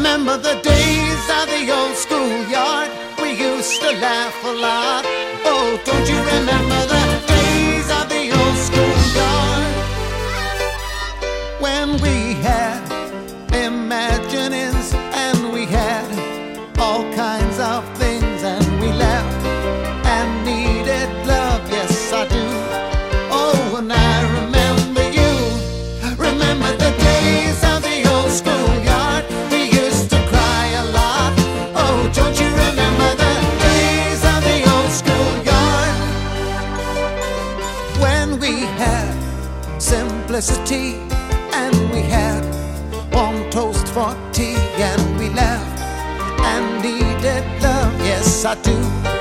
remember the days of the old schoolyard. We used to laugh a lot. Oh, don't you remember the days of the old schoolyard? When we had imaginings and we had all kinds of things, and we laughed and needed love. Yes, I do. Oh, and I remember you. Remember the days of the old schoolyard. We used to cry a lot. Oh, don't you remember the days of the old schoolyard? When we had simplicity and we had warm toast for tea, and we laughed and needed love. Yes, I do.